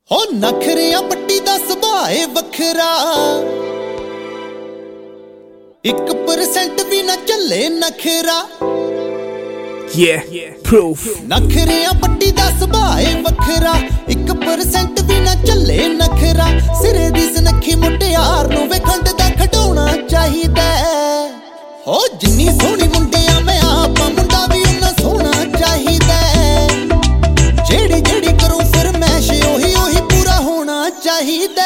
ਹੋ ਨਖਰਿਆਂ ਪੱਟੀ ਦਾ ਸੁਭਾਅ ਏ ਵੱਖਰਾ 1% ਵੀ ਨਾ ਚੱਲੇ ਨਖਰਾ proof ਨਖਰਿਆਂ ਪੱਟੀ ਦਾ ਸੁਭਾਅ ਏ ਵੱਖਰਾ 1% ਵੀ ਨਾ ਚੱਲੇ ਨਖਰਾ ਸਿਰੇ ਦੀ ਸੁਨੱਖੀ ਮੁਟਿਆਰ ਨੂੰ ਵੇ ਖੰਡ ਦਾ ਖਡਾਉਣਾ ਚਾਹੀਦਾ ਹੋ ਜਿੰਨੀ ਸੋਹਣੀ ਮੁੰਡਿਆਂ ਮੈਂ ਆਪਾਂ ਮੁੰਡਾ ਵੀ ਉਹਨਾਂ ਸੋਹਣਾ ਚਾਹੀਦਾ ਜਿਹੜੀ ਜਿਹੜੀ ਕਰੂੰ ਫਰਮੈਸ਼ ਉਹੀ ਉਹੀ ਪੂਰਾ ਹੋਣਾ ਚਾਹੀਦਾ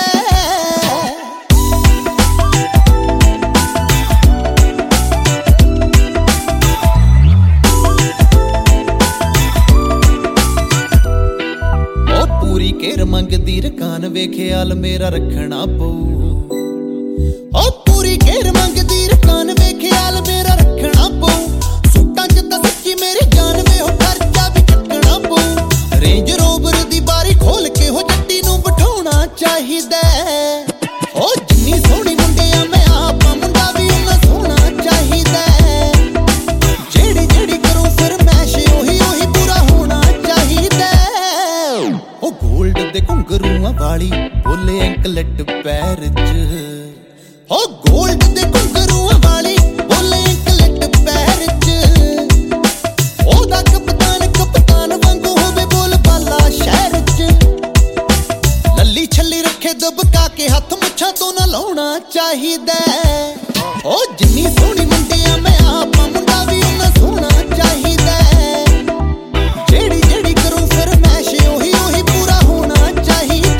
ਪੂਰੀ ਘੇਰ ਮੰਗਦੀ ਰਕਾਨ ਵੇ ਖਿਆਲ ਮੇਰਾ ਰੱਖਣਾ ਪਊ ਓ ਪੂਰੀ ਘੇਰ ਮੰਗਦੀ ਰਕਾਨ ਵੇ ਖਿਆਲ ਮੇਰਾ ਰੱਖਣਾ ਪਊ ਸੁੱਟਾਂ ਚ ਤਾਂ ਸੱਚੀ ਮੇਰੀ ਜਾਨ ਵੇ ਉਹ ਖਰਚਾ ਵੀ ਚੱਕਣਾ ਪਊ ਰੇਂਜ ਰੋਵਰ ਦੀ ਬਾਰੀ ਖੋਲ ਕੇ ਹੋ ਜੱਟੀ ਨੂੰ ਬਿਠਾਉਣਾ ਚਾਹੀਦਾ ਓ ਜਿੰਨੀ ਸੋਹਣੀ ਮੁੰਡਿਆਂ ਮੈਂ ਆਪਾਂ ਮੁੰਡਾ ਵੀ ਉਹਨਾਂ ਸੋਹਣਾ ਚਾਹੀਦਾ ਜਿਹੜੀ ਜਿਹੜੀ ਕਰੂੰ ਫਰਮੈਸ਼ ਉਹੀ ਉਹੀ ਪੂਰਾ ਹੋਣਾ ਚਾਹੀਦਾ ਉਹ ਗੋਲਡ ਦੇ ਘੁੰਗਰੂਆਂ ਵਾਲੀ ਬੋਲੇ ਐਂਕਲਟ ਪੈਰ 'ਚ ਹੋ ਗੋਲਡ ਦੇ ਘੁੰਗਰੂਆਂ ਵਾਲੀ ਬੋਲੇ ਐਂਕਲਟ ਪੈਰ 'ਚ ਉਹਦਾ ਕਪਤਾਨ ਵਾਂਗੂ ਹੋਵੇ ਬੋਲ ਬਾਲਾ ਸ਼ਹਿਰ 'ਚ ਲੱਲੀ ਛੱਲੀ ਰੱਖੇ ਦਬਕਾ ਕੇ ਹੱਥ ਮੁੱਛਾਂ ਤੋਂ ਨਾ ਲਾਉਣਾ ਚਾਹੀਦਾ ਹੋ ਜਿੰਨੀ ਸੋਹਣੀ ਮੁੰਡਿਆਂ ਮੈਂ ਆਪਾਂ ਮੁੰਡਾ ਵੀ ਉਹਨਾਂ ਸੋਹਣਾ ਚਾਹੀਦਾ ਜਿਹੜੀ ਜਿਹੜੀ ਕਰੂੰ ਫਰਮੈਸ਼ ਉਹੀ ਉਹੀ ਪੂਰਾ ਹੋਣਾ ਚਾਹੀਦਾ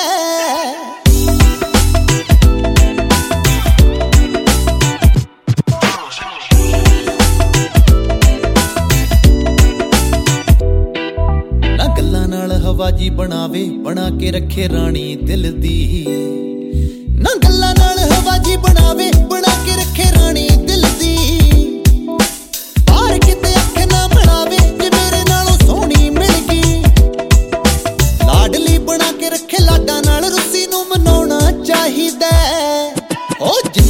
ਨਾ ਗੱਲਾਂ ਨਾਲ ਹਵਾ ਜੀ ਬਣਾਵੇ ਬਣਾ ਕੇ ਰੱਖੇ ਰਾਣੀ ਦਿਲ ਦੀ ਨਾ ਗੱਲਾਂ ਨਾਲ ਹਵਾ ਜੀ ਬਣਾਵੇ ਬਣਾ ਕੇ ਰੱਖੇ ਰਾਣੀ ਦਿਲ ਦੀ ਪਾਰ ਕਿਤੇ ਅੱਖ ਨਾ ਬਣਾਵੇ ਜੇ ਮੇਰੇ ਨਾਲੋਂ ਸੋਹਣੀ ਮਿਲ ਗਈ ਲਾਡਲੀ ਬਣਾ ਕੇ ਰੱਖੇ ਲਾਡਾਂ ਨਾਲ ਰੁੱਸੀ ਨੂੰ ਮਨਾਉਣਾ ਚਾਹੀਦਾ ਓ